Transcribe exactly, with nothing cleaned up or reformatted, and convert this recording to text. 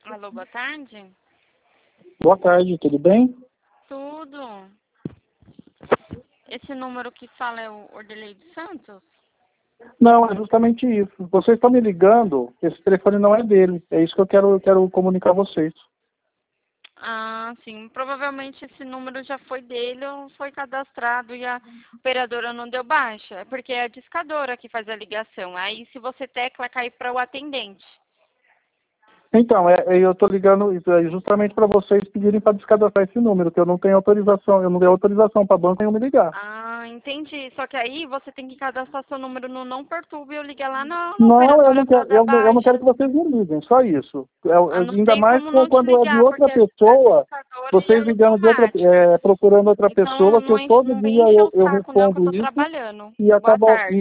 Alô, boa tarde? Boa tarde, tudo bem? Tudo. Esse número que fala é o Ordelei dos Santos? Não, é justamente isso. Vocês estão me ligando, esse telefone não é dele. É isso que eu quero, eu quero comunicar a vocês. Ah, sim. Provavelmente esse número já foi dele ou foi cadastrado e a operadora não deu baixa. É porque é a discadora que faz a ligação. Aí, se você tecla, cai para o atendente. Então, é, é, eu estou ligando é, justamente para vocês pedirem para descadastrar esse número, que eu não tenho autorização, eu não dei autorização para a banca nenhum me ligar. Ah, entendi. Só que aí você tem que cadastrar seu número no Não Perturbe e eu ligar lá na, na Não, eu operadora não para quero, dar eu, não- eu não quero baixa. que vocês me liguem, só isso. Eu- Ah, eu- não ainda tem mais como com- não te quando é de ligar, outra porque é pessoa, discadora e é vocês logo ligando de outra, automático. é, procurando outra Então, pessoa, que não, eu enche, todo não vem dia encher eu, o eu saco, não, que eu respondo tô isso trabalhando. e Boa acaba, tarde.